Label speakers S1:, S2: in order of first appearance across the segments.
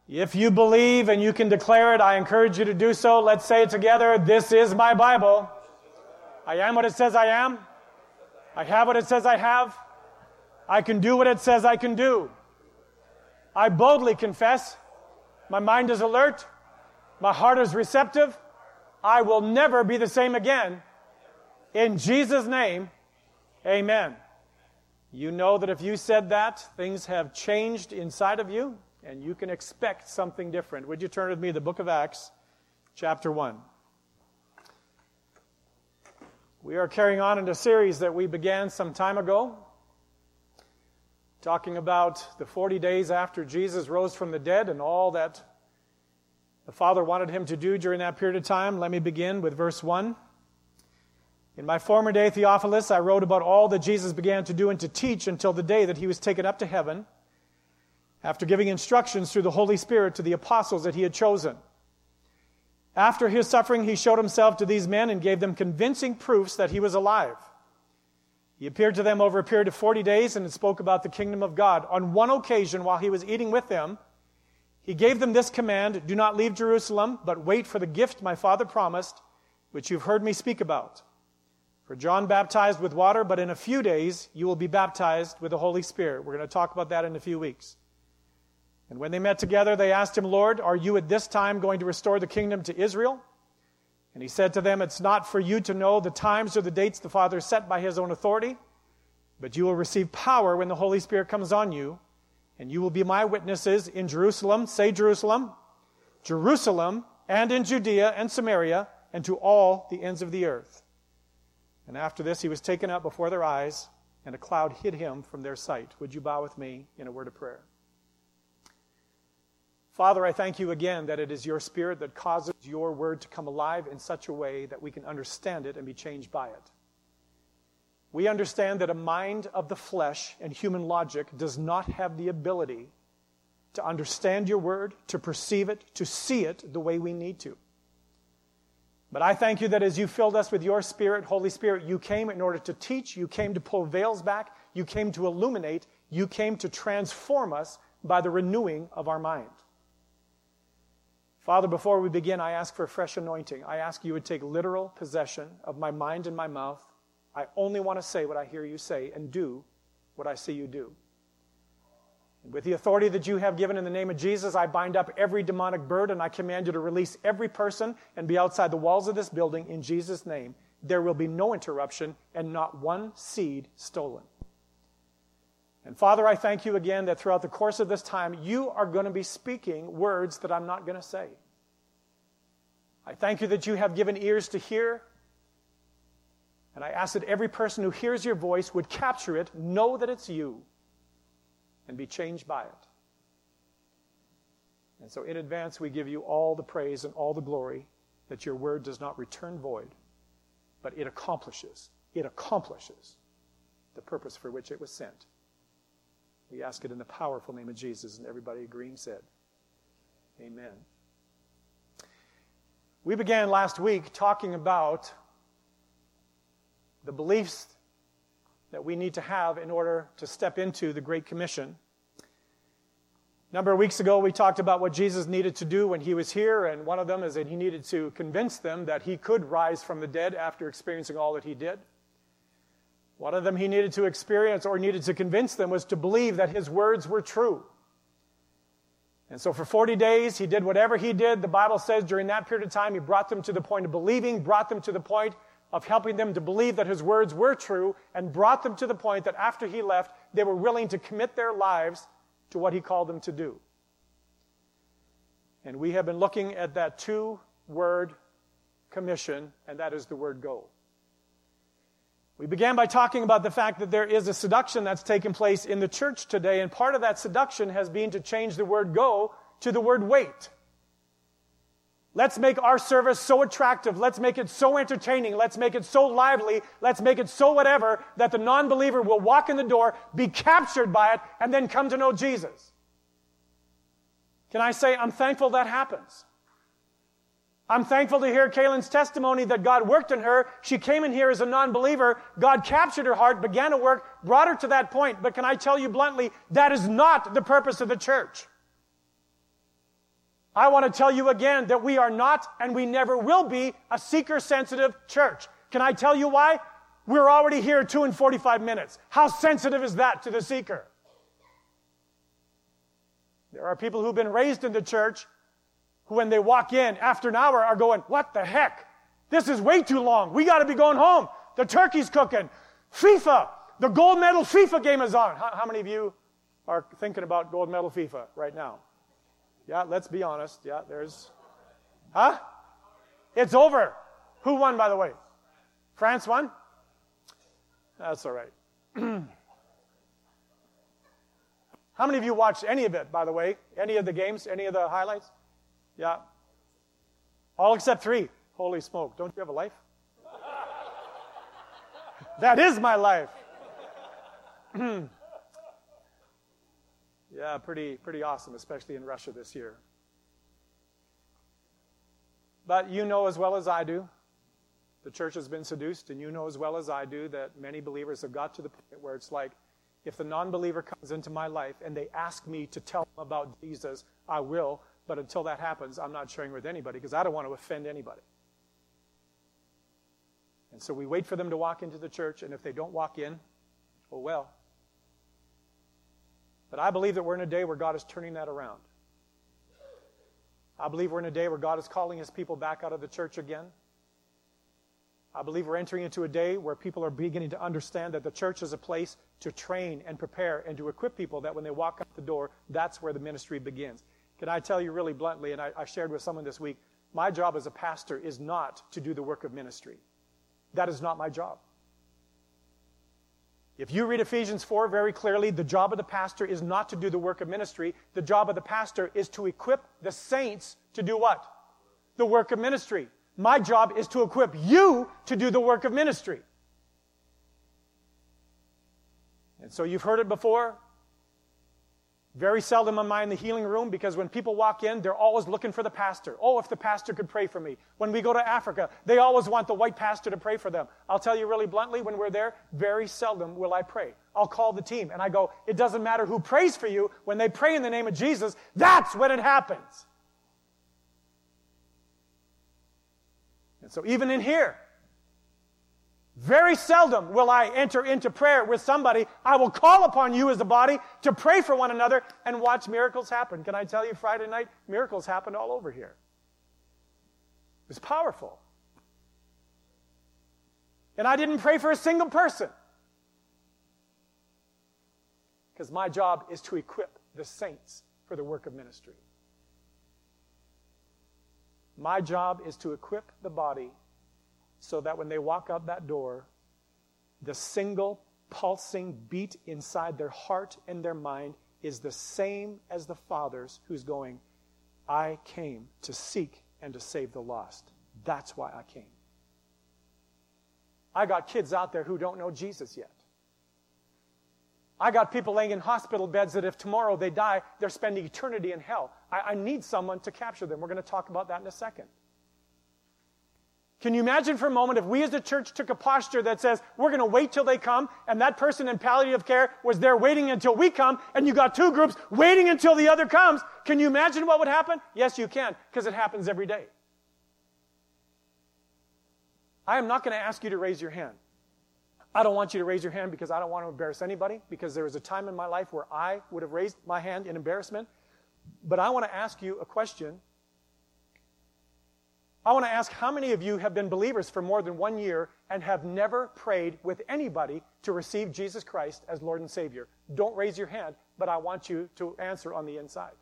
S1: If you believe and you can declare it, I encourage you to do so. Let's say it together. This is my Bible. I am what it says I am. I have what it says I have. I can do what it says I can do. I boldly confess. My mind is alert. My heart is receptive. I will never be the same again. In Jesus' name, amen. You know that if you said that, things have changed inside of you, and you can expect something different. Would you turn with me to the book of Acts, chapter 1. We are carrying on in a series that we began some time ago, talking about the 40 days after Jesus rose from the dead and all that the Father wanted him to do during that period of time. Let me begin with verse 1. In my former day, Theophilus, I wrote about all that Jesus began to do and to teach until the day that he was taken up to heaven, after giving instructions through the Holy Spirit to the apostles that he had chosen. After his suffering, he showed himself to these men and gave them convincing proofs that he was alive. He appeared to them over a period of 40 days and spoke about the kingdom of God. On one occasion, while he was eating with them, he gave them this command: do not leave Jerusalem, but wait for the gift my Father promised, which you've heard me speak about. For John baptized with water, but in a few days you will be baptized with the Holy Spirit. We're going to talk about that in a few weeks. And when they met together, they asked him, Lord, are you at this time going to restore the kingdom to Israel? And he said to them, it's not for you to know the times or the dates the Father set by his own authority, but you will receive power when the Holy Spirit comes on you, and you will be my witnesses in Jerusalem, say Jerusalem, Jerusalem, and in Judea and Samaria, and to all the ends of the earth. And after this he was taken up before their eyes, and a cloud hid him from their sight. Would you bow with me in a word of prayer? Father, I thank you again that it is your Spirit that causes your word to come alive in such a way that we can understand it and be changed by it. We understand that a mind of the flesh and human logic does not have the ability to understand your word, to perceive it, to see it the way we need to. But I thank you that as you filled us with your Spirit, Holy Spirit, you came in order to teach, you came to pull veils back, you came to illuminate, you came to transform us by the renewing of our mind. Father, before we begin, I ask for a fresh anointing. I ask you would take literal possession of my mind and my mouth. I only want to say what I hear you say and do what I see you do. And with the authority that you have given in the name of Jesus, I bind up every demonic bird and I command you to release every person and be outside the walls of this building in Jesus' name. There will be no interruption and not one seed stolen. And Father, I thank you again that throughout the course of this time, you are going to be speaking words that I'm not going to say. I thank you that you have given ears to hear. And I ask that every person who hears your voice would capture it, know that it's you, and be changed by it. And so in advance, we give you all the praise and all the glory that your word does not return void, but it accomplishes the purpose for which it was sent. We ask it in the powerful name of Jesus, and everybody agreeing said, amen. We began last week talking about the beliefs that we need to have in order to step into the Great Commission. A number of weeks ago, we talked about what Jesus needed to do when he was here, and one of them is that he needed to convince them that he could rise from the dead after experiencing all that he did. One of them he needed to experience or needed to convince them was to believe that his words were true. And so for 40 days, he did whatever he did. The Bible says during that period of time, he brought them to the point of believing, brought them to the point of helping them to believe that his words were true, and brought them to the point that after he left, they were willing to commit their lives to what he called them to do. And we have been looking at that two-word commission, and that is the word go. We began by talking about the fact that there is a seduction that's taken place in the church today, and part of that seduction has been to change the word go to the word wait. Let's make our service so attractive. Let's make it so entertaining. Let's make it so lively. Let's make it so whatever that the non-believer will walk in the door, be captured by it, and then come to know Jesus. Can I say I'm thankful that happens? I'm thankful to hear Kaylin's testimony that God worked in her. She came in here as a non-believer. God captured her heart, began to work, brought her to that point. But can I tell you bluntly, that is not the purpose of the church. I want to tell you again that we are not and we never will be a seeker-sensitive church. Can I tell you why? We're already here 2 and 45 minutes. How sensitive is that to the seeker? There are people who've been raised in the church who, when they walk in after an hour, are going, what the heck? This is way too long. We got to be going home. The turkey's cooking. FIFA, the gold medal FIFA game is on. How many of you are thinking about gold medal FIFA right now? Yeah, let's be honest. Yeah, there's... Huh? It's over. Who won, by the way? France won? That's all right. How many of you watched any of it, by the way? Any of the games? Any of the highlights? Yeah. All except 3. Holy smoke. Don't you have a life? That is my life. Yeah, pretty awesome, especially in Russia this year. But you know as well as I do, the church has been seduced, and you know as well as I do that many believers have got to the point where it's like, if the non-believer comes into my life and they ask me to tell them about Jesus, I will, but until that happens, I'm not sharing with anybody because I don't want to offend anybody. And so we wait for them to walk into the church, and if they don't walk in, oh well. But I believe that we're in a day where God is turning that around. I believe we're in a day where God is calling His people back out of the church again. I believe we're entering into a day where people are beginning to understand that the church is a place to train and prepare and to equip people that when they walk out the door, that's where the ministry begins. Can I tell you really bluntly, and I shared with someone this week, my job as a pastor is not to do the work of ministry. That is not my job. If you read Ephesians 4 very clearly, the job of the pastor is not to do the work of ministry. The job of the pastor is to equip the saints to do what? The work of ministry. My job is to equip you to do the work of ministry. And so you've heard it before. Very seldom am I in the healing room because when people walk in, they're always looking for the pastor. Oh, if the pastor could pray for me. When we go to Africa, they always want the white pastor to pray for them. I'll tell you really bluntly, when we're there, very seldom will I pray. I'll call the team and I go, it doesn't matter who prays for you. When they pray in the name of Jesus, that's when it happens. And so even in here, very seldom will I enter into prayer with somebody. I will call upon you as a body to pray for one another and watch miracles happen. Can I tell you, Friday night, miracles happened all over here. It was powerful. And I didn't pray for a single person. Because my job is to equip the saints for the work of ministry. My job is to equip the body so that when they walk out that door, the single pulsing beat inside their heart and their mind is the same as the Father's, who's going, I came to seek and to save the lost. That's why I came. I got kids out there who don't know Jesus yet. I got people laying in hospital beds that if tomorrow they die, they're spending eternity in hell. I need someone to capture them. We're going to talk about that in a second. Can you imagine for a moment if we as a church took a posture that says, we're going to wait till they come, and that person in palliative care was there waiting until we come, and you got 2 groups waiting until the other comes? Can you imagine what would happen? Yes, you can, because it happens every day. I am not going to ask you to raise your hand. I don't want you to raise your hand because I don't want to embarrass anybody, because there was a time in my life where I would have raised my hand in embarrassment. But I want to ask you a question. I want to ask how many of you have been believers for more than 1 year and have never prayed with anybody to receive Jesus Christ as Lord and Savior? Don't raise your hand, but I want you to answer on the inside.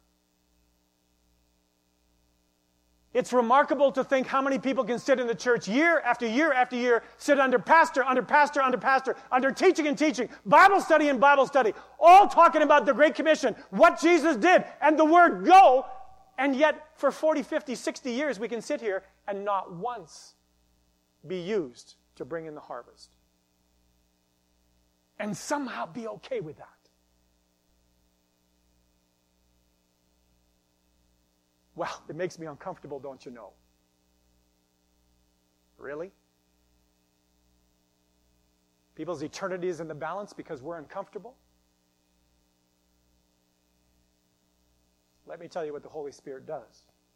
S1: It's remarkable to think how many people can sit in the church year after year after year, sit under pastor, under pastor, under pastor, under teaching and teaching, Bible study and Bible study, all talking about the Great Commission, what Jesus did, and the word go. And yet, for 40, 50, 60 years, we can sit here and not once be used to bring in the harvest. And somehow be okay with that. Well, it makes me uncomfortable, don't you know? Really? People's eternity is in the balance because we're uncomfortable? Let me tell you what the Holy Spirit does.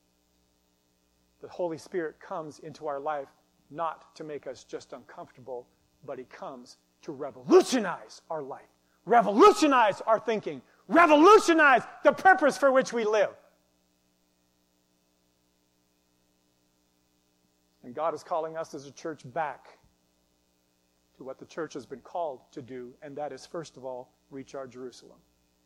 S1: the Holy Spirit comes into our life not to make us just uncomfortable, but He comes to revolutionize our life, revolutionize our thinking, revolutionize the purpose for which we live. And God is calling us as a church back to what the church has been called to do, and that is, first of all, reach our Jerusalem.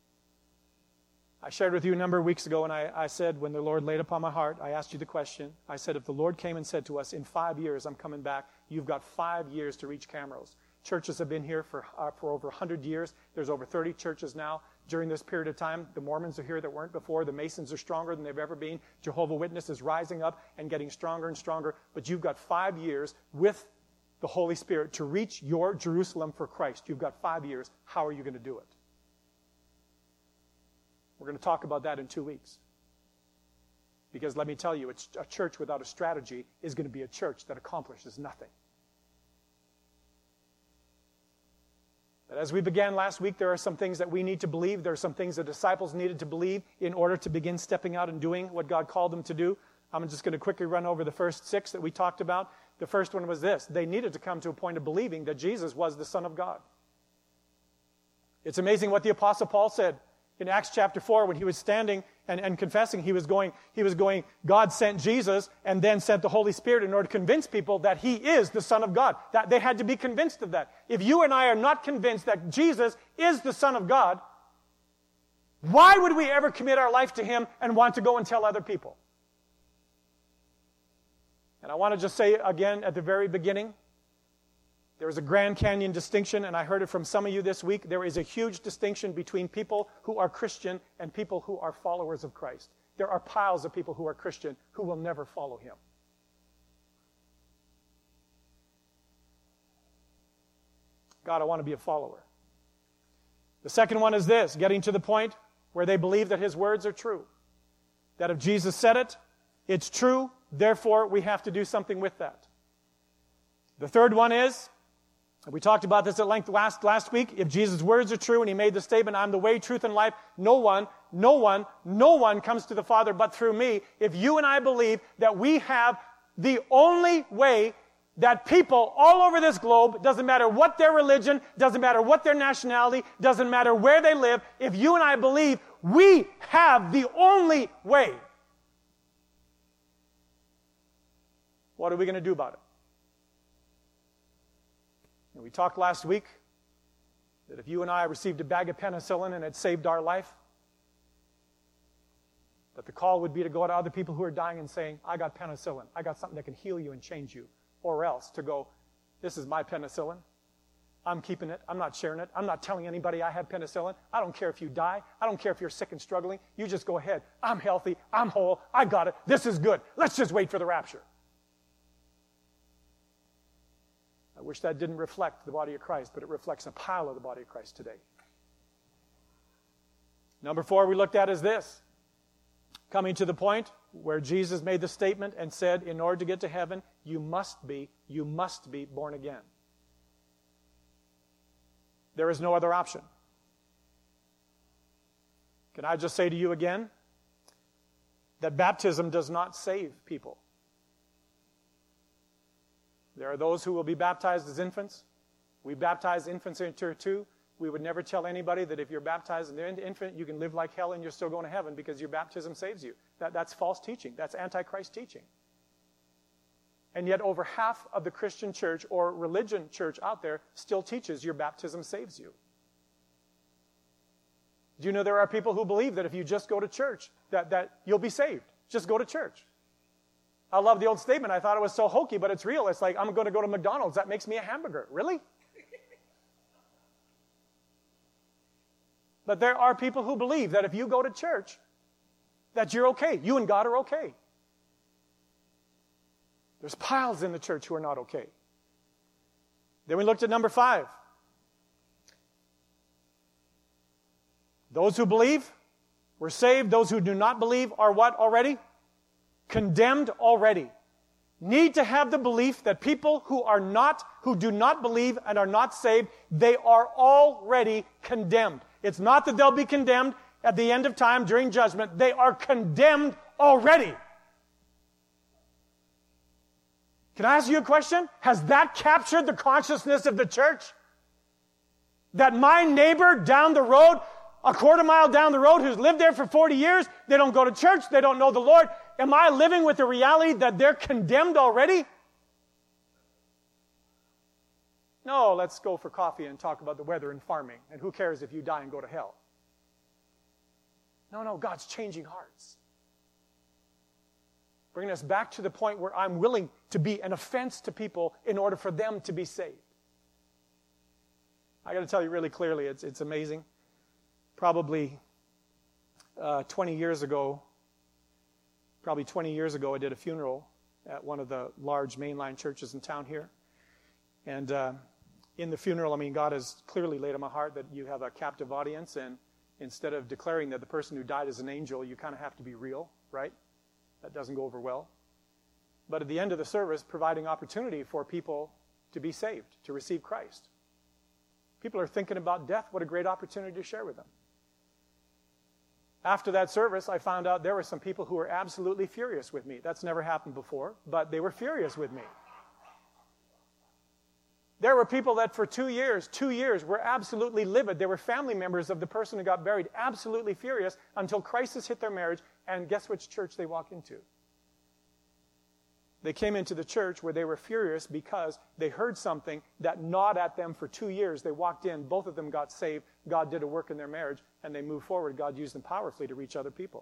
S1: I shared with you a number of weeks ago, and I said, when the Lord laid upon my heart, I asked you the question. I said, if the Lord came and said to us, in 5 years I'm coming back, you've got 5 years to reach Camrose. Churches have been here for over 100 years. There's over 30 churches now. During this period of time, the Mormons are here that weren't before. The Masons are stronger than they've ever been. Jehovah's Witness is rising up and getting stronger and stronger. But you've got 5 years with the Holy Spirit to reach your Jerusalem for Christ. You've got 5 years. How are you going to do it? We're going to talk about that in 2 weeks. Because let me tell you, it's a church without a strategy is going to be a church that accomplishes nothing. But as we began last week, there are some things that we need to believe. There are some things the disciples needed to believe in order to begin stepping out and doing what God called them to do. I'm just going to quickly run over the first 6 that we talked about. The first one was this. They needed to come to a point of believing that Jesus was the Son of God. It's amazing what the Apostle Paul said in Acts chapter 4 when he was standing and confessing. He was going, God sent Jesus and then sent the Holy Spirit in order to convince people that He is the Son of God. That they had to be convinced of that. If you and I are not convinced that Jesus is the Son of God, why would we ever commit our life to Him and want to go and tell other people? And I want to just say again at the very beginning, there is a Grand Canyon distinction, and I heard it from some of you this week. There is a huge distinction between people who are Christian and people who are followers of Christ. There are piles of people who are Christian who will never follow Him. God, I want to be a follower. The second one is this, getting to the point where they believe that His words are true. That if Jesus said it, it's true, therefore we have to do something with that. The third one is, we talked about this at length last week. If Jesus' words are true and He made the statement, I'm the way, truth, and life, no one comes to the Father but through me. If you and I believe that we have the only way that people all over this globe, doesn't matter what their religion, doesn't matter what their nationality, doesn't matter where they live, if you and I believe we have the only way, what are we going to do about it? And we talked last week that if you and I received a bag of penicillin and it saved our life, that the call would be to go to other people who are dying and saying, I got penicillin. I got something that can heal you and change you. Or else to go, this is my penicillin. I'm keeping it. I'm not sharing it. I'm not telling anybody I have penicillin. I don't care if you die. I don't care if you're sick and struggling. You just go ahead. I'm healthy. I'm whole. I got it. This is good. Let's just wait for the rapture. I wish that didn't reflect the body of Christ, but it reflects a pile of the body of Christ today. Number 4 we looked at is this. Coming to the point where Jesus made the statement and said, in order to get to heaven, you must be born again. There is no other option. Can I just say to you again that baptism does not save people. There are those who will be baptized as infants. We baptize infants into too. We would never tell anybody that if you're baptized as an infant, you can live like hell and you're still going to heaven because your baptism saves you. That's false teaching. That's Antichrist teaching. And yet over half of the Christian church or religion church out there still teaches your baptism saves you. Do you know there are people who believe that if you just go to church, that you'll be saved? Just go to church. I love the old statement. I thought it was so hokey, but it's real. It's like, I'm going to go to McDonald's. That makes me a hamburger. Really? But there are people who believe that if you go to church, that you're okay. You and God are okay. There's piles in the church who are not okay. Then we looked at number 5. Those who believe were saved. Those who do not believe are what already? Condemned already. Need to have the belief that people who do not believe and are not saved, they are already condemned. It's not that they'll be condemned at the end of time during judgment. They are condemned already. Can I ask you a question? Has that captured the consciousness of the church? That my neighbor down the road, a quarter mile down the road, who's lived there for 40 years, they don't go to church, they don't know the Lord. Am I living with the reality that they're condemned already? No, let's go for coffee and talk about the weather and farming. And who cares if you die and go to hell? No, God's changing hearts. Bringing us back to the point where I'm willing to be an offense to people in order for them to be saved. I got to tell you really clearly, it's amazing. Probably 20 years ago, I did a funeral at one of the large mainline churches in town here. And in the funeral, God has clearly laid on my heart that you have a captive audience, and instead of declaring that the person who died is an angel, you kind of have to be real, right? That doesn't go over well. But at the end of the service, providing opportunity for people to be saved, to receive Christ. People are thinking about death. What a great opportunity to share with them. After that service, I found out there were some people who were absolutely furious with me. That's never happened before, but they were furious with me. There were people that for 2 years, were absolutely livid. They were family members of the person who got buried, absolutely furious until crisis hit their marriage, and guess which church they walked into? They came into the church where they were furious because they heard something that gnawed at them for 2 years. They walked in, both of them got saved, God did a work in their marriage, and they moved forward. God used them powerfully to reach other people.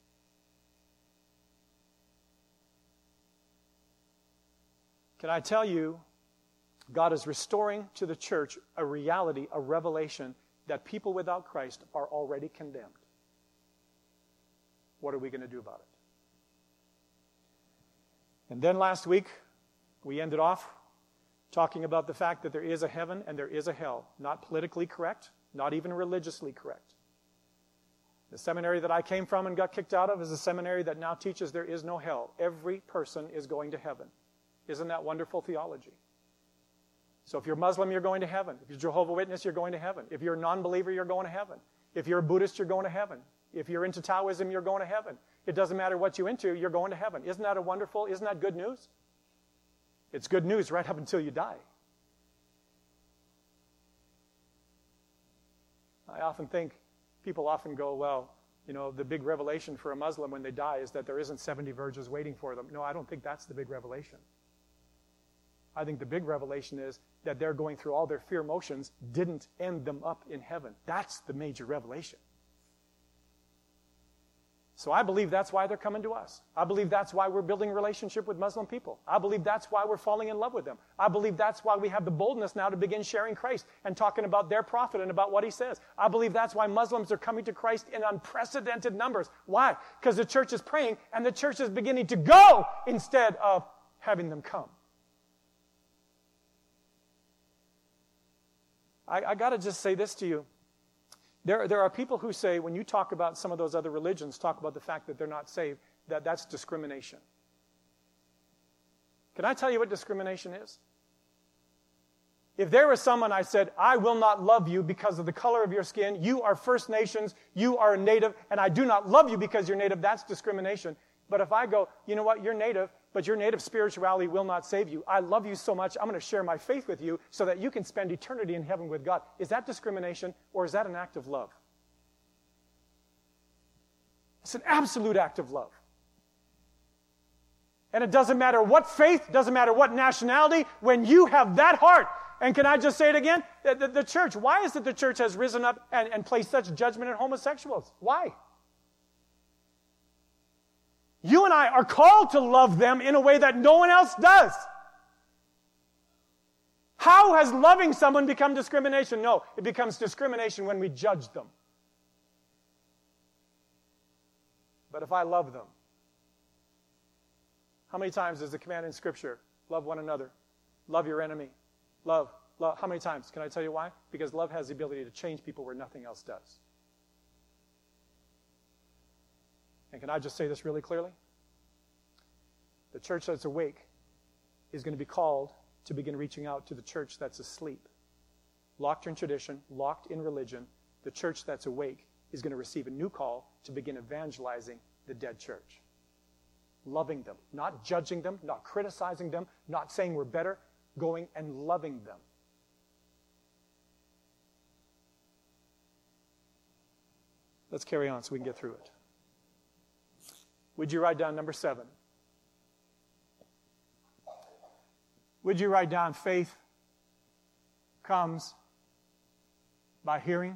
S1: Can I tell you, God is restoring to the church a reality, a revelation that people without Christ are already condemned. What are we going to do about it? And then last week, we ended off talking about the fact that there is a heaven and there is a hell. Not politically correct, not even religiously correct. The seminary that I came from and got kicked out of is a seminary that now teaches there is no hell. Every person is going to heaven. Isn't that wonderful theology? So if you're Muslim, you're going to heaven. If you're Jehovah's Witness, you're going to heaven. If you're a non-believer, you're going to heaven. If you're a Buddhist, you're going to heaven. If you're into Taoism, you're going to heaven. It doesn't matter what you're into, you're going to heaven. Isn't that good news? It's good news right up until you die. I often think, people often go, well, the big revelation for a Muslim when they die is that there isn't 70 virgins waiting for them. No, I don't think that's the big revelation. I think the big revelation is that they're going through all their fear motions didn't end them up in heaven. That's the major revelation. So I believe that's why they're coming to us. I believe that's why we're building a relationship with Muslim people. I believe that's why we're falling in love with them. I believe that's why we have the boldness now to begin sharing Christ and talking about their prophet and about what he says. I believe that's why Muslims are coming to Christ in unprecedented numbers. Why? Because the church is praying and the church is beginning to go instead of having them come. I got to just say this to you. There are people who say, when you talk about some of those other religions, talk about the fact that they're not saved, that's discrimination. Can I tell you what discrimination is? If there was someone I said, I will not love you because of the color of your skin, you are First Nations, you are a native, and I do not love you because you're native, that's discrimination. But if I go, you know what, you're native, but your native spirituality will not save you. I love you so much, I'm going to share my faith with you so that you can spend eternity in heaven with God. Is that discrimination or is that an act of love? It's an absolute act of love. And it doesn't matter what faith, doesn't matter what nationality, when you have that heart. And can I just say it again? The church, why is it the church has risen up and placed such judgment on homosexuals? Why? You and I are called to love them in a way that no one else does. How has loving someone become discrimination? No, it becomes discrimination when we judge them. But if I love them, how many times is the command in Scripture? Love one another. Love your enemy. Love. How many times? Can I tell you why? Because love has the ability to change people where nothing else does. And can I just say this really clearly? The church that's awake is going to be called to begin reaching out to the church that's asleep. Locked in tradition, locked in religion, the church that's awake is going to receive a new call to begin evangelizing the dead church. loving them, not judging them, not criticizing them, not saying we're better, going and loving them. Let's carry on so we can get through it. Would you write down number 7? Would you write down faith comes by hearing?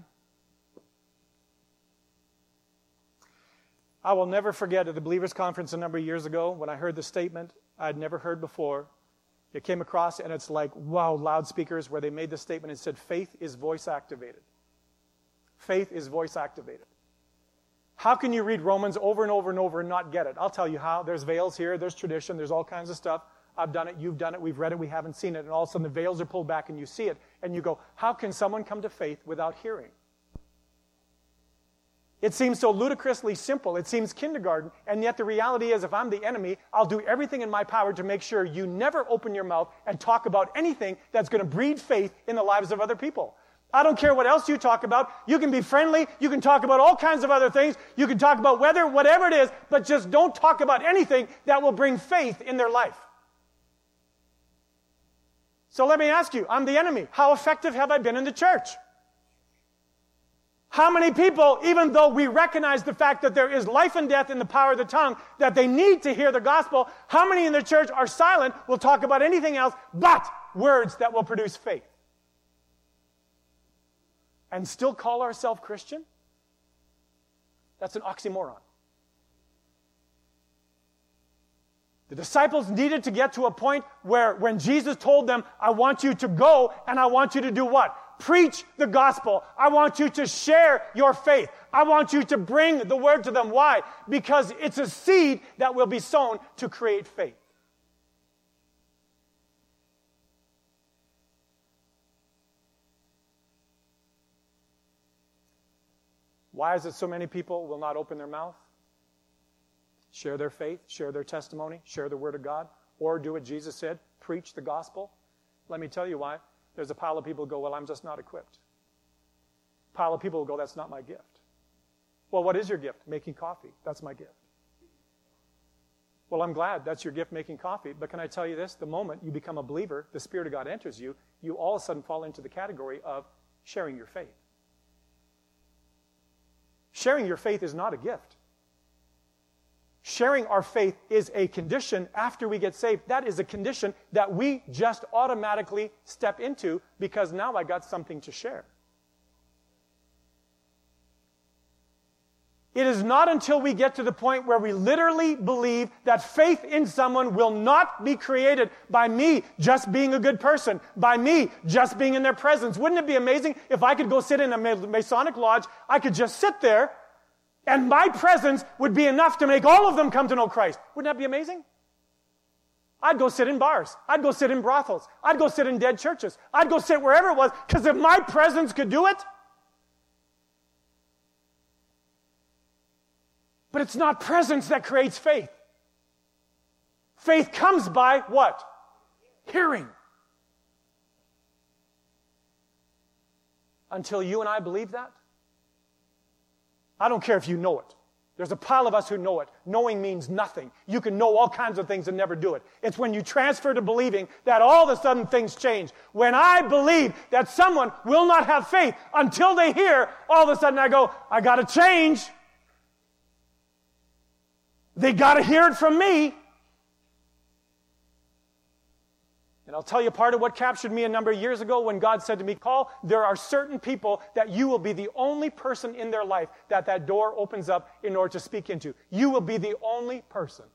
S1: I will never forget at the Believers Conference a number of years ago when I heard the statement I'd never heard before. It came across and it's like, wow, loudspeakers where they made the statement and said, faith is voice activated. Faith is voice activated. How can you read Romans over and over and over and not get it? I'll tell you how. There's veils here, there's tradition, there's all kinds of stuff. I've done it, you've done it, we've read it, we haven't seen it. And all of a sudden the veils are pulled back and you see it. And you go, how can someone come to faith without hearing? It seems so ludicrously simple. It seems kindergarten. And yet the reality is if I'm the enemy, I'll do everything in my power to make sure you never open your mouth and talk about anything that's going to breed faith in the lives of other people. I don't care what else you talk about. You can be friendly. You can talk about all kinds of other things. You can talk about weather, whatever it is, but just don't talk about anything that will bring faith in their life. So let me ask you, I'm the enemy. How effective have I been in the church? How many people, even though we recognize the fact that there is life and death in the power of the tongue, that they need to hear the gospel, how many in the church are silent, will talk about anything else but words that will produce faith? And still call ourselves Christian? That's an oxymoron. The disciples needed to get to a point where when Jesus told them, I want you to go and I want you to do what? Preach the gospel. I want you to share your faith. I want you to bring the word to them. Why? Because it's a seed that will be sown to create faith. Why is it so many people will not open their mouth? Share their faith, share their testimony, share the word of God, or do what Jesus said, preach the gospel? Let me tell you why. There's a pile of people who go, well, I'm just not equipped. A pile of people who go, that's not my gift. Well, what is your gift? Making coffee. That's my gift. Well, I'm glad that's your gift, making coffee. But can I tell you this? The moment you become a believer, the Spirit of God enters you, you all of a sudden fall into the category of sharing your faith. Sharing your faith is not a gift. Sharing our faith is a condition after we get saved. That is a condition that we just automatically step into because now I got something to share. It is not until we get to the point where we literally believe that faith in someone will not be created by me just being a good person, by me just being in their presence. Wouldn't it be amazing if I could go sit in a Masonic lodge, I could just sit there, and my presence would be enough to make all of them come to know Christ? Wouldn't that be amazing? I'd go sit in bars. I'd go sit in brothels. I'd go sit in dead churches. I'd go sit wherever it was, because if my presence could do it. But it's not presence that creates faith. Faith comes by what? Hearing. Until you and I believe that, I don't care if you know it. There's a pile of us who know it. Knowing means nothing. You can know all kinds of things and never do it. It's when you transfer to believing that all of a sudden things change. When I believe that someone will not have faith until they hear, all of a sudden I go, I got to change. They got to hear it from me. And I'll tell you part of what captured me a number of years ago when God said to me, Paul, there are certain people that you will be the only person in their life that door opens up in order to speak into. You will be the only person.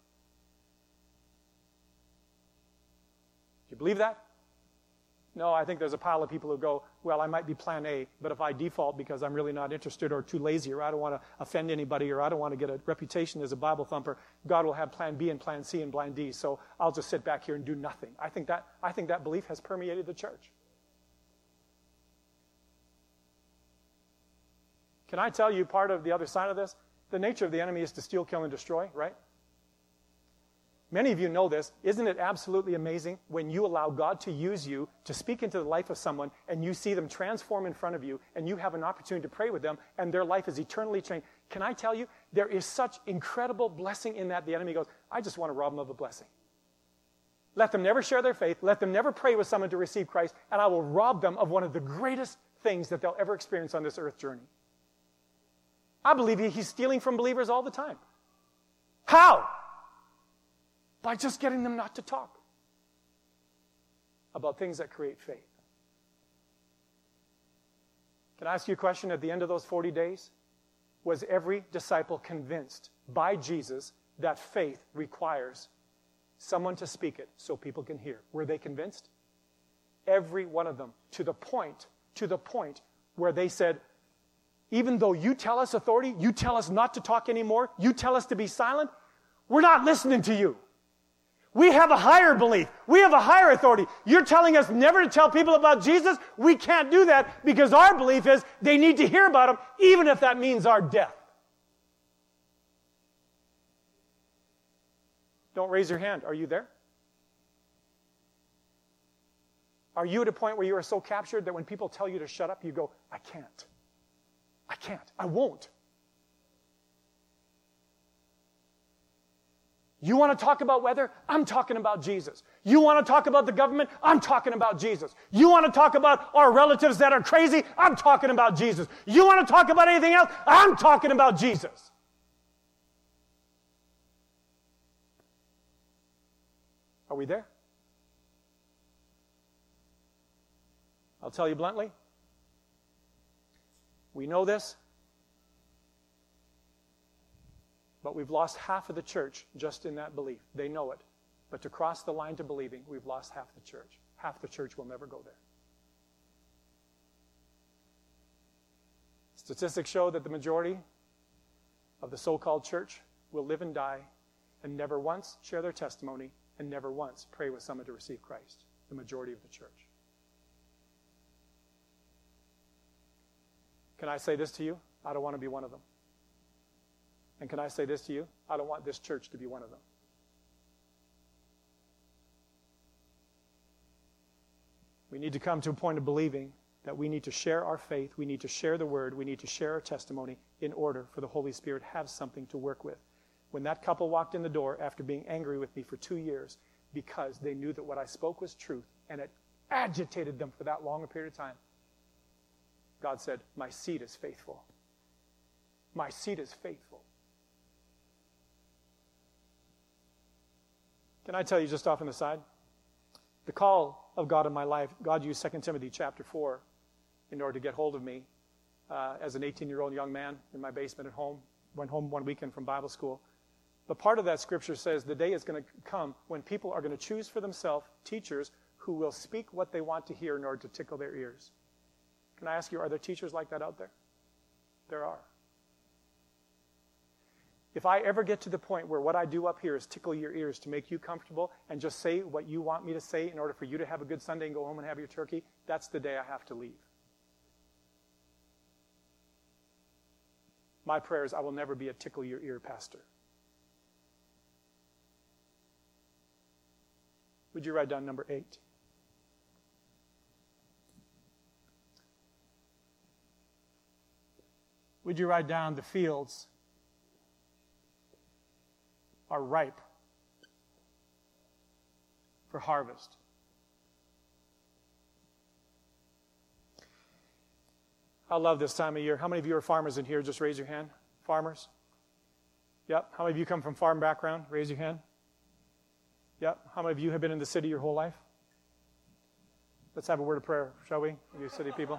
S1: Do you believe that? No, I think there's a pile of people who go, well, I might be plan A, but if I default because I'm really not interested or too lazy or I don't want to offend anybody or I don't want to get a reputation as a Bible thumper, God will have plan B and plan C and plan D, so I'll just sit back here and do nothing. I think that belief has permeated the church. Can I tell you part of the other side of this? The nature of the enemy is to steal, kill, and destroy, right? Many of you know this. Isn't it absolutely amazing when you allow God to use you to speak into the life of someone and you see them transform in front of you and you have an opportunity to pray with them and their life is eternally changed? Can I tell you, There is such incredible blessing in that. The enemy goes, I just want to rob them of a blessing. Let them never share their faith. Let them never pray with someone to receive Christ, and I will rob them of one of the greatest things that they'll ever experience on this earth journey. I believe he's stealing from believers all the time. How? By just getting them not to talk about things that create faith. Can I ask you a question? At the end of those 40 days, was every disciple convinced by Jesus that faith requires someone to speak it so people can hear? Were they convinced? Every one of them, to the point where they said, even though you tell us authority, you tell us not to talk anymore, you tell us to be silent, we're not listening to you. We have a higher belief. We have a higher authority. You're telling us never to tell people about Jesus? We can't do that because our belief is they need to hear about him, even if that means our death. Don't raise your hand. Are you there? Are you at a point where you are so captured that when people tell you to shut up, you go, I can't. I can't. I won't. You want to talk about weather? I'm talking about Jesus. You want to talk about the government? I'm talking about Jesus. You want to talk about our relatives that are crazy? I'm talking about Jesus. You want to talk about anything else? I'm talking about Jesus. Are we there? I'll tell you bluntly. We know this. But we've lost half of the church just in that belief. They know it. But to cross the line to believing, we've lost half the church. Half the church will never go there. Statistics show that the majority of the so-called church will live and die and never once share their testimony and never once pray with someone to receive Christ. The majority of the church. Can I say this to you? I don't want to be one of them. And can I say this to you? I don't want this church to be one of them. We need to come to a point of believing that we need to share our faith, we need to share the word, we need to share our testimony in order for the Holy Spirit to have something to work with. When that couple walked in the door after being angry with me for 2 years because they knew that what I spoke was truth and it agitated them for that long a period of time, God said, my seed is faithful. My seed is faithful. Can I tell you just off on the side? The call of God in my life, God used 2 Timothy chapter 4 in order to get hold of me as an 18-year-old young man in my basement at home. Went home one weekend from Bible school. But part of that scripture says the day is going to come when people are going to choose for themselves teachers who will speak what they want to hear in order to tickle their ears. Can I ask you, are there teachers like that out there? There are. If I ever get to the point where what I do up here is tickle your ears to make you comfortable and just say what you want me to say in order for you to have a good Sunday and go home and have your turkey, that's the day I have to leave. My prayer is I will never be a tickle your ear pastor. Would you write down number 8? Would you write down the fields are ripe for harvest? I love this time of year. How many of you are farmers in here? Just raise your hand. Farmers? Yep. How many of you come from farm background? Raise your hand. Yep. How many of you have been in the city your whole life? Let's have a word of prayer, shall we? You city people.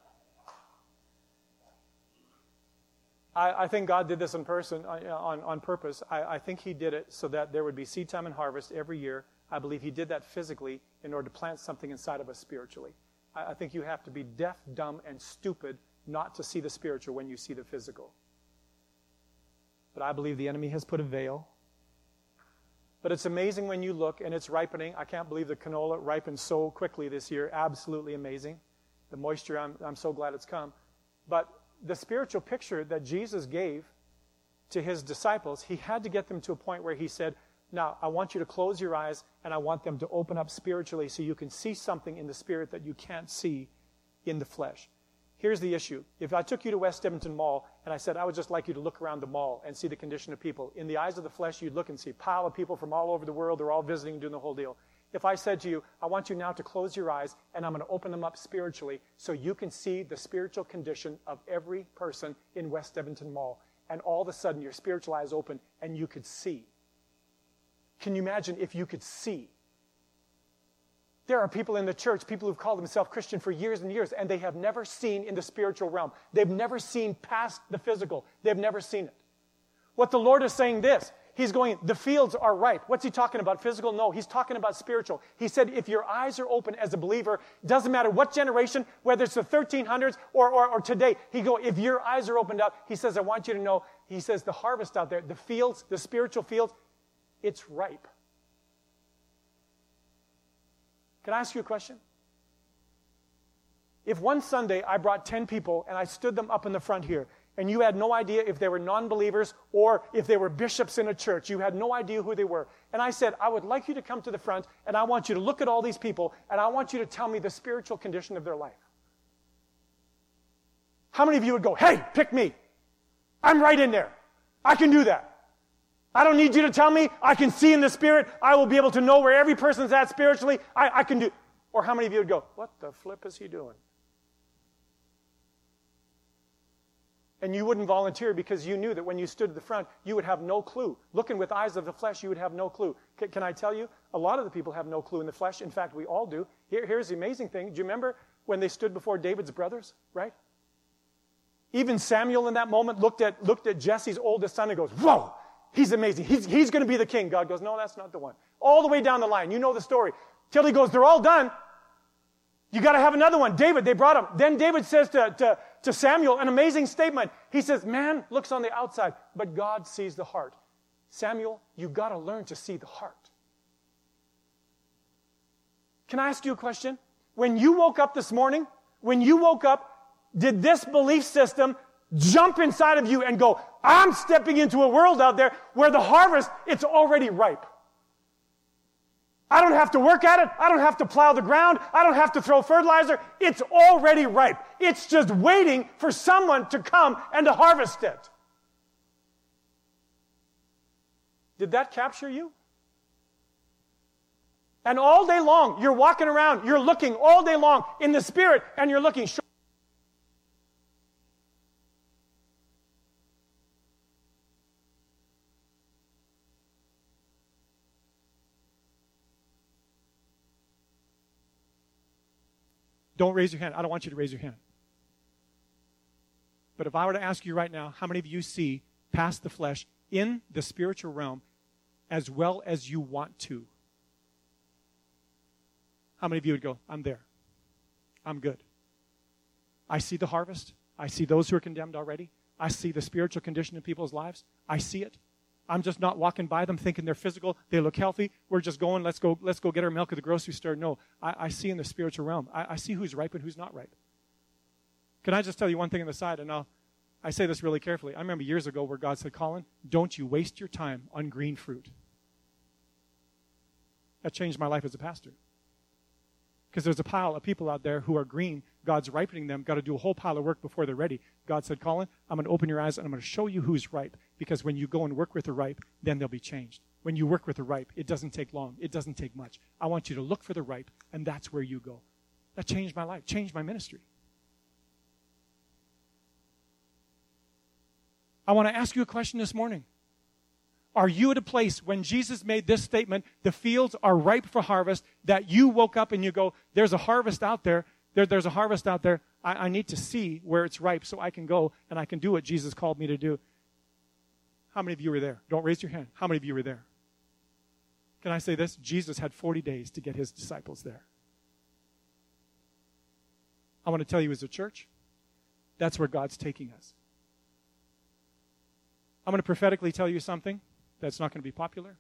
S1: I think God did this on purpose. I think he did it so that there would be seed time and harvest every year. I believe he did that physically in order to plant something inside of us spiritually. I think you have to be deaf, dumb, and stupid not to see the spiritual when you see the physical. But I believe the enemy has put a veil. But it's amazing when you look, and it's ripening. I can't believe the canola ripened so quickly this year. Absolutely amazing. The moisture, I'm so glad it's come. But the spiritual picture that Jesus gave to his disciples, he had to get them to a point where he said, now, I want you to close your eyes, and I want them to open up spiritually so you can see something in the spirit that you can't see in the flesh. Here's the issue. If I took you to West Edmonton Mall and I said, I would just like you to look around the mall and see the condition of people, in the eyes of the flesh, you'd look and see a pile of people from all over the world. They're all visiting, doing the whole deal. If I said to you, I want you now to close your eyes and I'm going to open them up spiritually so you can see the spiritual condition of every person in West Edmonton Mall. And all of a sudden your spiritual eyes open and you could see. Can you imagine if you could see? There are people in the church, people who've called themselves Christian for years and years, and they have never seen in the spiritual realm. They've never seen past the physical. They've never seen it. What the Lord is saying this, He's going, the fields are ripe. What's He talking about? Physical? No, He's talking about spiritual. He said, if your eyes are open as a believer, doesn't matter what generation, whether it's the 1300s or today, if your eyes are opened up, He says, I want you to know, He says, the harvest out there, the fields, the spiritual fields, it's ripe. Can I ask you a question? If one Sunday I brought 10 people and I stood them up in the front here, and you had no idea if they were non-believers or if they were bishops in a church, you had no idea who they were, and I said, I would like you to come to the front and I want you to look at all these people and I want you to tell me the spiritual condition of their life. How many of you would go, hey, pick me. I'm right in there. I can do that. I don't need you to tell me. I can see in the Spirit. I will be able to know where every person's at spiritually. I can do. Or how many of you would go, what the flip is he doing? And you wouldn't volunteer because you knew that when you stood at the front, you would have no clue. Looking with eyes of the flesh, you would have no clue. Can I tell you? A lot of the people have no clue in the flesh. In fact, we all do. Here's the amazing thing. Do you remember when they stood before David's brothers, right? Even Samuel in that moment looked at Jesse's oldest son and goes, whoa! He's amazing. He's going to be the king. God goes, no, that's not the one. All the way down the line. You know the story. Till He goes, they're all done. You got to have another one. David, they brought him. Then David says to Samuel an amazing statement. He says, man looks on the outside, but God sees the heart. Samuel, you got to learn to see the heart. Can I ask you a question? When you woke up this morning, did this belief system jump inside of you and go, I'm stepping into a world out there where the harvest, it's already ripe. I don't have to work at it. I don't have to plow the ground. I don't have to throw fertilizer. It's already ripe. It's just waiting for someone to come and to harvest it. Did that capture you? And all day long, you're walking around, you're looking all day long in the Spirit, and you're looking. Don't raise your hand. I don't want you to raise your hand. But if I were to ask you right now, how many of you see past the flesh in the spiritual realm as well as you want to? How many of you would go, I'm there. I'm good. I see the harvest. I see those who are condemned already. I see the spiritual condition in people's lives. I see it. I'm just not walking by them thinking they're physical, they look healthy, we're just going, let's go get our milk at the grocery store. No, I see in the spiritual realm. I see who's ripe and who's not ripe. Can I just tell you one thing on the side, and I say this really carefully. I remember years ago where God said, Colin, don't you waste your time on green fruit. That changed my life as a pastor. Because there's a pile of people out there who are green. God's ripening them, got to do a whole pile of work before they're ready. God said, Colin, I'm going to open your eyes and I'm going to show you who's ripe. Because when you go and work with the ripe, then they'll be changed. When you work with the ripe, it doesn't take long. It doesn't take much. I want you to look for the ripe, and that's where you go. That changed my life, changed my ministry. I want to ask you a question this morning. Are you at a place when Jesus made this statement, the fields are ripe for harvest, that you woke up and you go, there's a harvest out there. There's a harvest out there. I need to see where it's ripe so I can go and I can do what Jesus called me to do. How many of you were there? Don't raise your hand. How many of you were there? Can I say this? Jesus had 40 days to get His disciples there. I want to tell you as a church, that's where God's taking us. I'm going to prophetically tell you something that's not going to be popular.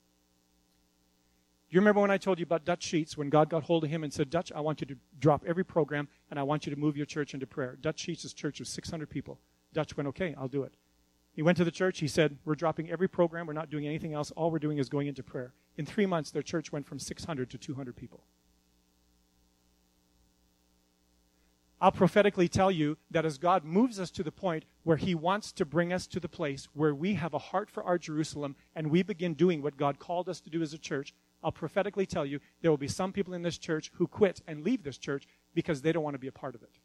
S1: You remember when I told you about Dutch Sheets, when God got hold of him and said, Dutch, I want you to drop every program and I want you to move your church into prayer. Dutch Sheets' church was 600 people. Dutch went, okay, I'll do it. He went to the church. He said, we're dropping every program. We're not doing anything else. All we're doing is going into prayer. In 3 months, their church went from 600 to 200 people. I'll prophetically tell you that as God moves us to the point where he wants to bring us to the place where we have a heart for our Jerusalem and we begin doing what God called us to do as a church, I'll prophetically tell you there will be some people in this church who quit and leave this church because they don't want to be a part of it.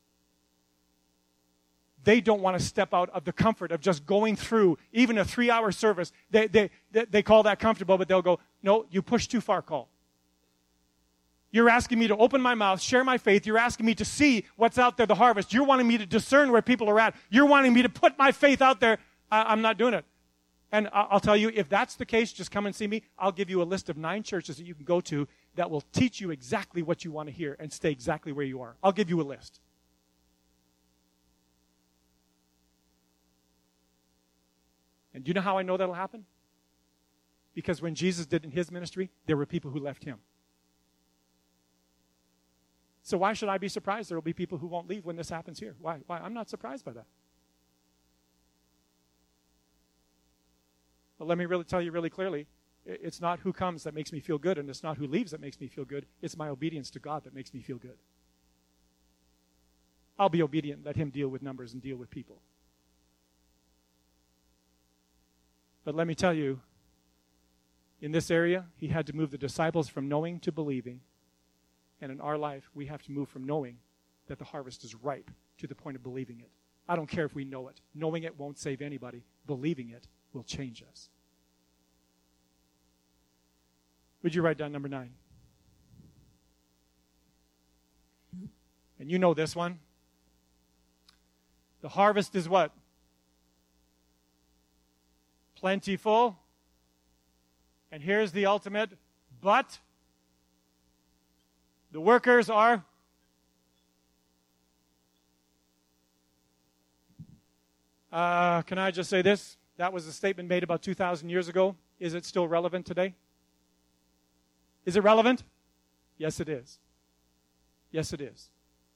S1: They don't want to step out of the comfort of just going through even a 3-hour service. They call that comfortable, but they'll go, no, you push too far, Call. You're asking me to open my mouth, share my faith. You're asking me to see what's out there, the harvest. You're wanting me to discern where people are at. You're wanting me to put my faith out there. I'm not doing it. And I'll tell you, if that's the case, just come and see me. I'll give you a list of 9 churches that you can go to that will teach you exactly what you want to hear and stay exactly where you are. I'll give you a list. And do you know how I know that'll happen? Because when Jesus did in his ministry, there were people who left him. So why should I be surprised there will be people who won't leave when this happens here? Why? I'm not surprised by that. But let me really tell you really clearly, it's not who comes that makes me feel good, and it's not who leaves that makes me feel good. It's my obedience to God that makes me feel good. I'll be obedient, let him deal with numbers and deal with people. But let me tell you, in this area, he had to move the disciples from knowing to believing. And in our life, we have to move from knowing that the harvest is ripe to the point of believing it. I don't care if we know it. Knowing it won't save anybody. Believing it will change us. Would you write down number 9? And you know this one. The harvest is what? Plentiful. And here's the ultimate, but the workers are can I just say this? That was a statement made about 2,000 years ago. Is it still relevant today? Is it relevant? Yes, it is. Yes, it is.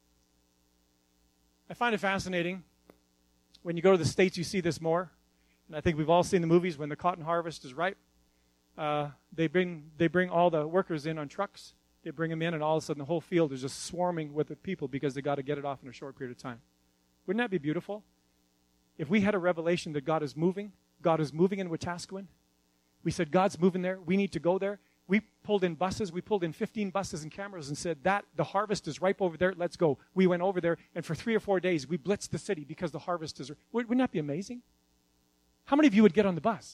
S1: I find it fascinating. When you go to the States, you see this more. And I think we've all seen the movies when the cotton harvest is ripe. They bring all the workers in on trucks. They bring them in, and all of a sudden the whole field is just swarming with the people because they got to get it off in a short period of time. Wouldn't that be beautiful? If we had a revelation that God is moving in Wetaskiwin. We said, God's moving there. We need to go there. We pulled in buses. We pulled in 15 buses and cameras and said, the harvest is ripe over there. Let's go. We went over there, and for 3 or 4 days, we blitzed the city because the harvest is... Wouldn't that be amazing? How many of you would get on the bus?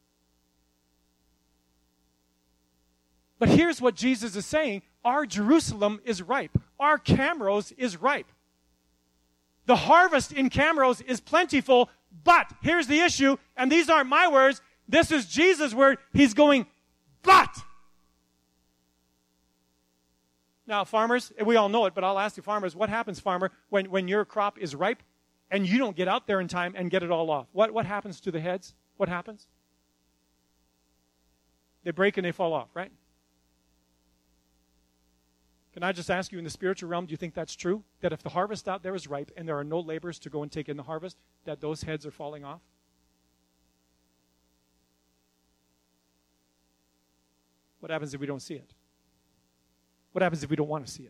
S1: But here's what Jesus is saying. Our Jerusalem is ripe. Our Camrose is ripe. The harvest in Camrose is plentiful, but here's the issue, and these aren't my words. This is Jesus' word. He's going, but. Now, farmers, we all know it, but I'll ask you, farmers, what happens, farmer, when your crop is ripe and you don't get out there in time and get it all off? What happens to the heads? What happens? They break and they fall off, right? Can I just ask you, in the spiritual realm, do you think that's true? That if the harvest out there is ripe and there are no laborers to go and take in the harvest, that those heads are falling off? What happens if we don't see it? What happens if we don't want to see it?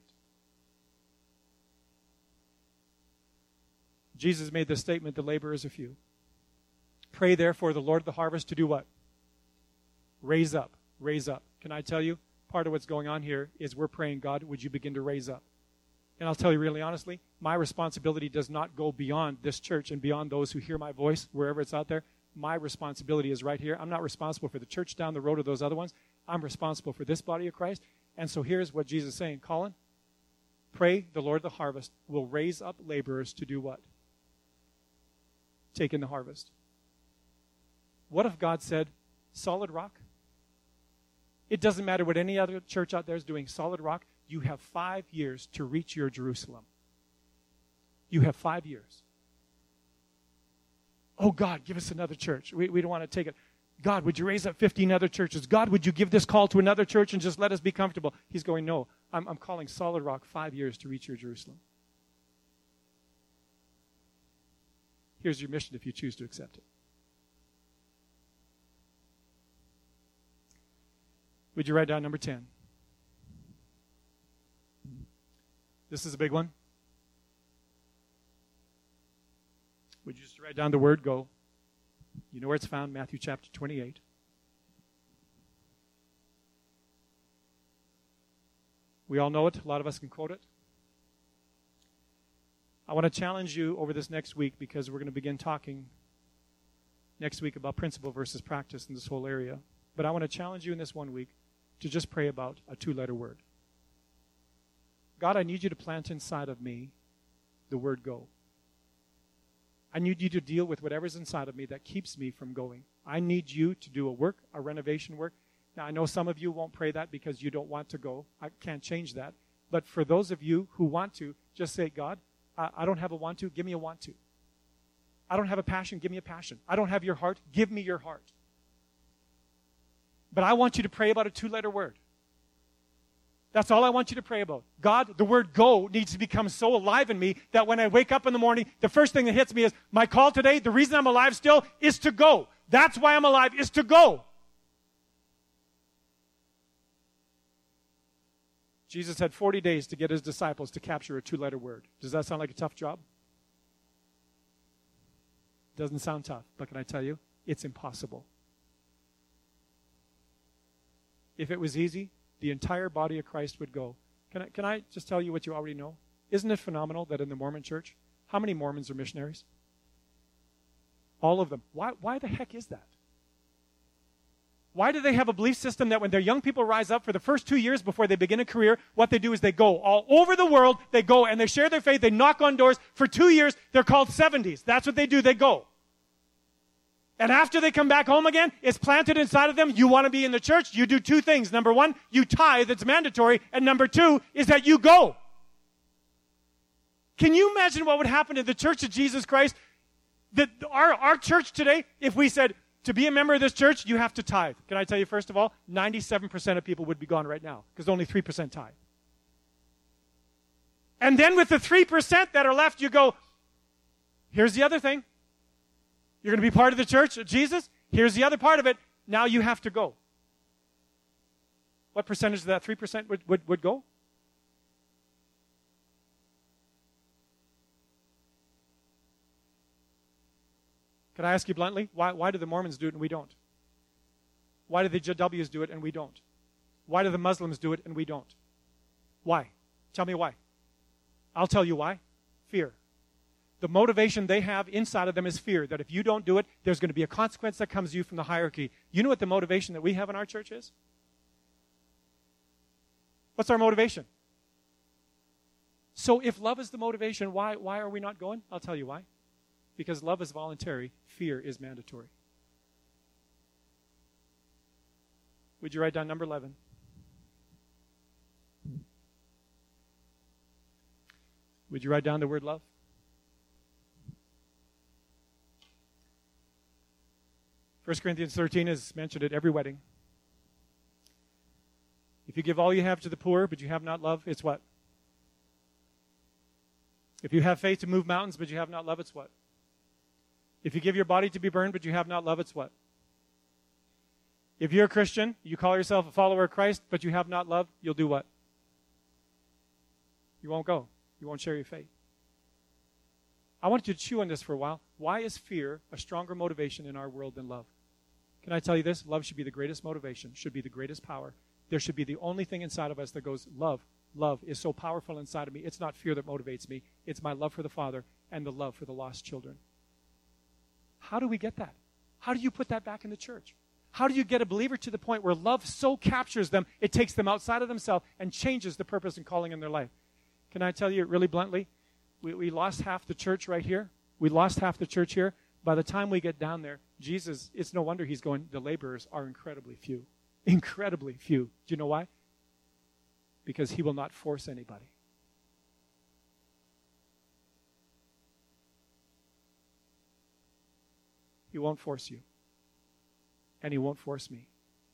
S1: Jesus made this statement, the laborers are few. Pray therefore the Lord of the harvest to do what? Raise up. Raise up. Can I tell you? Part of what's going on here is we're praying, God, would you begin to raise up? And I'll tell you really honestly, my responsibility does not go beyond this church and beyond those who hear my voice, wherever it's out there. My responsibility is right here. I'm not responsible for the church down the road or those other ones. I'm responsible for this body of Christ. And so here's what Jesus is saying. Colin, pray the Lord of the harvest will raise up laborers to do what? Take in the harvest. What if God said, Solid Rock? It doesn't matter what any other church out there is doing. Solid Rock, you have 5 years to reach your Jerusalem. You have 5 years. Oh, God, give us another church. We don't want to take it. God, would you raise up 15 other churches? God, would you give this call to another church and just let us be comfortable? He's going, no, I'm calling Solid Rock 5 years to reach your Jerusalem. Here's your mission if you choose to accept it. Would you write down number 10? This is a big one. Would you just write down the word go? You know where it's found, Matthew chapter 28. We all know it. A lot of us can quote it. I want to challenge you over this next week because we're going to begin talking next week about principle versus practice in this whole area. But I want to challenge you in this 1 week to just pray about a 2-letter word. God, I need you to plant inside of me the word go. I need you to deal with whatever's inside of me that keeps me from going. I need you to do a renovation work. Now, I know some of you won't pray that because you don't want to go. I can't change that. But for those of you who want to, just say, God, I don't have a want to. Give me a want to. I don't have a passion. Give me a passion. I don't have your heart. Give me your heart. But I want you to pray about a 2-letter word. That's all I want you to pray about. God, the word go needs to become so alive in me that when I wake up in the morning, the first thing that hits me is my call today, the reason I'm alive still, is to go. That's why I'm alive, is to go. Jesus had 40 days to get his disciples to capture a 2-letter word. Does that sound like a tough job? Doesn't sound tough, but can I tell you, it's impossible. If it was easy, the entire body of Christ would go. Can I just tell you what you already know? Isn't it phenomenal that in the Mormon church, how many Mormons are missionaries? All of them. Why the heck is that? Why do they have a belief system that when their young people rise up for the first 2 years before they begin a career, what they do is they go all over the world, they go and they share their faith, they knock on doors. For 2 years, they're called 70s. That's what they do, they go. And after they come back home again, it's planted inside of them. You want to be in the church, you do 2 things. Number 1, you tithe, it's mandatory. And number 2 is that you go. Can you imagine what would happen to the Church of Jesus Christ? That our church today, if we said, to be a member of this church, you have to tithe. Can I tell you, first of all, 97% of people would be gone right now because only 3% tithe. And then with the 3% that are left, you go, here's the other thing. You're going to be part of the church of Jesus. Here's the other part of it. Now you have to go. What percentage of that 3% would go? Can I ask you bluntly, why do the Mormons do it and we don't? Why do the JWs do it and we don't? Why do the Muslims do it and we don't? Why? Tell me why. I'll tell you why. Fear. The motivation they have inside of them is fear, that if you don't do it, there's going to be a consequence that comes to you from the hierarchy. You know what the motivation that we have in our church is? What's our motivation? So if love is the motivation, why are we not going? I'll tell you why. Because love is voluntary, fear is mandatory. Would you write down number 11? Would you write down the word love? First Corinthians 13 is mentioned at every wedding. If you give all you have to the poor, but you have not love, it's what? If you have faith to move mountains, but you have not love, it's what? If you give your body to be burned, but you have not love, it's what? If you're a Christian, you call yourself a follower of Christ, but you have not love, you'll do what? You won't go. You won't share your faith. I want you to chew on this for a while. Why is fear a stronger motivation in our world than love? Can I tell you this? Love should be the greatest motivation, should be the greatest power. There should be the only thing inside of us that goes, love. Love is so powerful inside of me. It's not fear that motivates me. It's my love for the Father and the love for the lost children. How do we get that? How do you put that back in the church? How do you get a believer to the point where love so captures them, it takes them outside of themselves and changes the purpose and calling in their life? Can I tell you really bluntly? We lost half the church right here. We lost half the church here. By the time we get down there, Jesus, it's no wonder he's going, the laborers are incredibly few. Incredibly few. Do you know why? Because he will not force anybody. He won't force you. And he won't force me.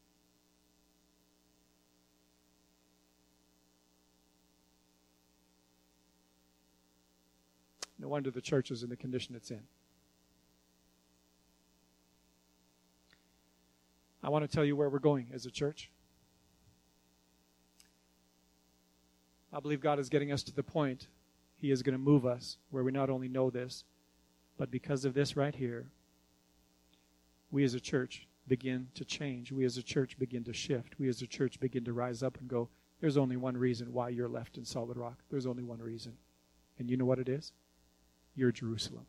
S1: No wonder the church is in the condition it's in. I want to tell you where we're going as a church. I believe God is getting us to the point He is going to move us where we not only know this, But because of this right here, we as a church begin to change. We as a church begin to shift. We as a church begin to rise up and go, there's only one reason why you're left in Solid Rock. There's only one reason. And you know what it is? You're Jerusalem.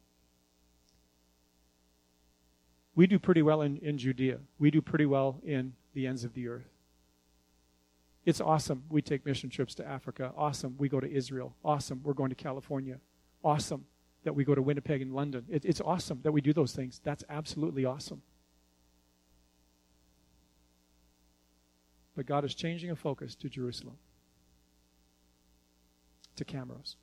S1: We do pretty well in Judea. We do pretty well in the ends of the earth. It's awesome. We take mission trips to Africa. Awesome. We go to Israel. Awesome. We're going to California. Awesome that we go to Winnipeg and London. It's awesome that we do those things. That's absolutely awesome. But God is changing a focus to Jerusalem, to Camrose.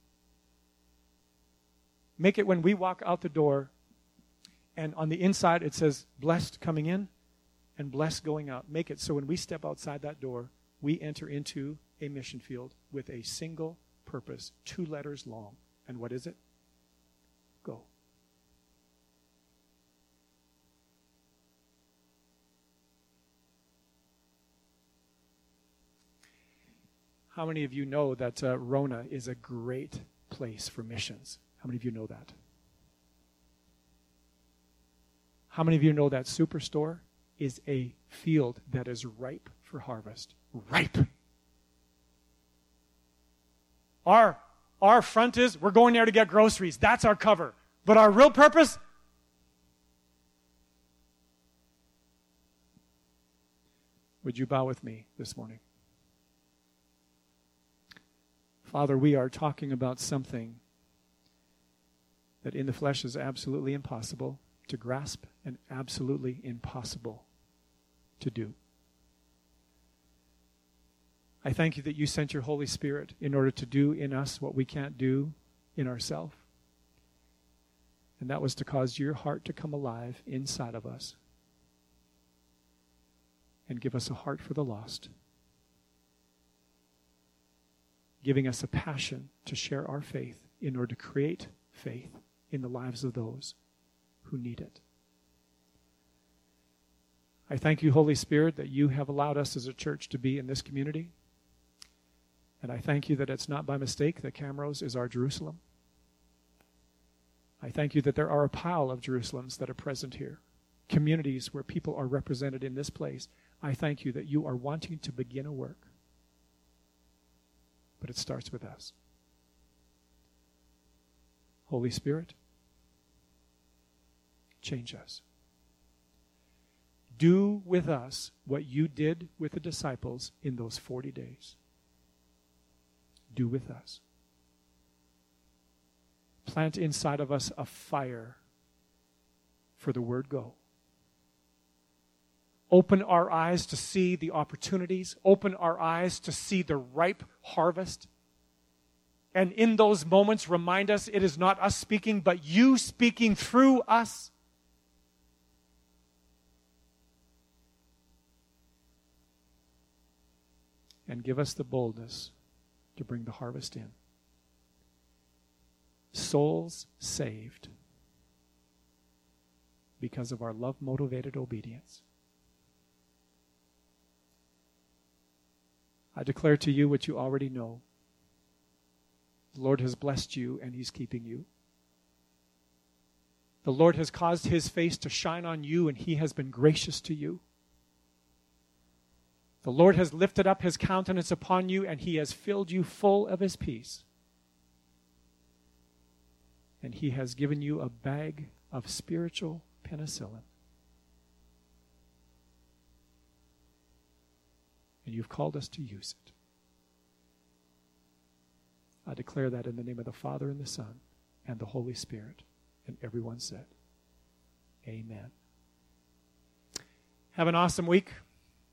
S1: Make it when we walk out the door and on the inside it says blessed coming in and blessed going out. Make it so when we step outside that door, we enter into a mission field with a single purpose, 2 letters long. And what is it? Go. How many of you know that Rona is a great place for missions? How many of you know that? How many of you know that Superstore is a field that is ripe for harvest? Ripe. Our front is, we're going there to get groceries. That's our cover. But our real purpose? Would you bow with me this morning? Father, we are talking about something that in the flesh is absolutely impossible to grasp and absolutely impossible to do. I thank you that you sent your Holy Spirit in order to do in us what we can't do in ourselves. And that was to cause your heart to come alive inside of us and give us a heart for the lost, giving us a passion to share our faith in order to create faith in the lives of those who need it. I thank you, Holy Spirit, that you have allowed us as a church to be in this community. And I thank you that it's not by mistake that Camrose is our Jerusalem. I thank you that there are a pile of Jerusalems that are present here, communities where people are represented in this place. I thank you that you are wanting to begin a work. But it starts with us. Holy Spirit, change us. Do with us what you did with the disciples in those 40 days. Do with us. Plant inside of us a fire for the word go. Open our eyes to see the opportunities. Open our eyes to see the ripe harvest. And in those moments, remind us it is not us speaking, but you speaking through us. And give us the boldness to bring the harvest in. Souls saved because of our love-motivated obedience. I declare to you what you already know. The Lord has blessed you and He's keeping you. The Lord has caused His face to shine on you and He has been gracious to you. The Lord has lifted up His countenance upon you and He has filled you full of His peace. And He has given you a bag of spiritual penicillin. And you've called us to use it. I declare that in the name of the Father and the Son and the Holy Spirit. And everyone said, Amen. Have an awesome week.